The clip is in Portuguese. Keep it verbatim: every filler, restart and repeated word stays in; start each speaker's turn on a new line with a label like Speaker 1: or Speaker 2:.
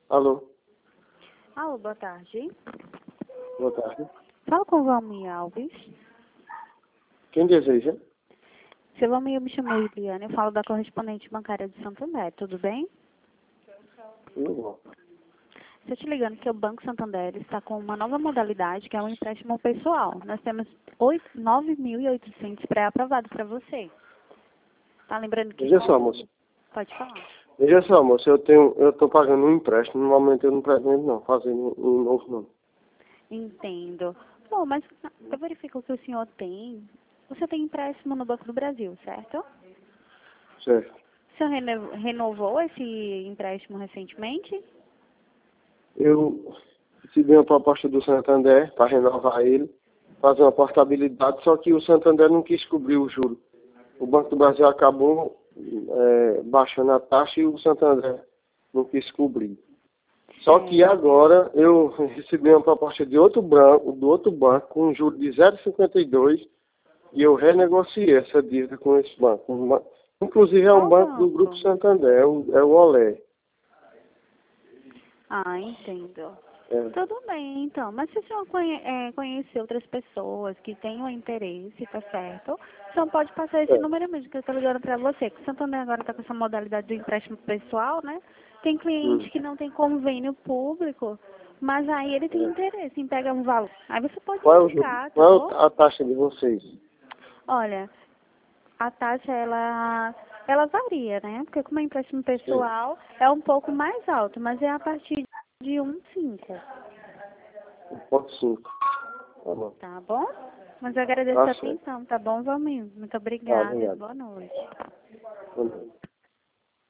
Speaker 1: Alô,
Speaker 2: Alô, boa tarde.
Speaker 1: boa tarde.
Speaker 2: Fala com o Valmir Alves.
Speaker 1: Quem deseja?
Speaker 2: Seu Valmir, eu me chamo Liliane, eu falo da correspondente bancária de Santander, tudo bem?
Speaker 1: Tudo bom.
Speaker 2: Estou te ligando que o Banco Santander está com uma nova modalidade, que é um empréstimo pessoal. Nós temos nove mil e oitocentos pré-aprovados para você. Tá lembrando que...
Speaker 1: Veja só, moça.
Speaker 2: Pode falar.
Speaker 1: Veja só, moça, eu tenho, eu tô pagando um empréstimo, no momento eu não pretendo não, fazer um, um novo não.
Speaker 2: Entendo. Bom, mas eu verifico que o senhor tem... Você tem empréstimo no Banco do Brasil, certo?
Speaker 1: Certo.
Speaker 2: O senhor reno- renovou esse empréstimo recentemente?
Speaker 1: Eu recebi uma proposta do Santander para renovar ele, fazer uma portabilidade, só que o Santander não quis cobrir o juro. O Banco do Brasil acabou é, baixando a taxa e o Santander não quis cobrir. Só que agora eu recebi uma proposta de outro banco, do outro banco, com um juro de zero vírgula cinquenta e dois, e eu renegociei essa dívida com esse banco. Uma- Inclusive é um
Speaker 2: Qual
Speaker 1: banco do
Speaker 2: banco?
Speaker 1: Grupo Santander, é o, é o Olé.
Speaker 2: Ah, entendo.
Speaker 1: É.
Speaker 2: Tudo bem, então. Mas se o senhor conhe é, conhecer outras pessoas que tenham interesse, tá certo? O senhor pode passar esse
Speaker 1: É.
Speaker 2: número mesmo que eu estou ligando para você. Que o Santander agora está com essa modalidade do empréstimo pessoal, né? Tem cliente
Speaker 1: Hum.
Speaker 2: que não tem convênio público, mas aí ele tem
Speaker 1: É.
Speaker 2: interesse em pegar um valor. Aí você pode
Speaker 1: Qual é, o, ju-
Speaker 2: indicar, tá
Speaker 1: qual
Speaker 2: bom?
Speaker 1: é a taxa de vocês?
Speaker 2: Olha, a taxa, ela, ela varia, né? Porque como é empréstimo
Speaker 1: Sim.
Speaker 2: pessoal, é um pouco mais alto, mas é a partir de um vírgula cinco.
Speaker 1: um ponto cinco. Tá bom.
Speaker 2: Tá bom? Mas eu agradeço
Speaker 1: Tá
Speaker 2: a
Speaker 1: certo.
Speaker 2: atenção, tá bom, Valmir? Muito
Speaker 1: Tá,
Speaker 2: obrigada e
Speaker 1: obrigado.
Speaker 2: boa noite.
Speaker 1: Boa noite.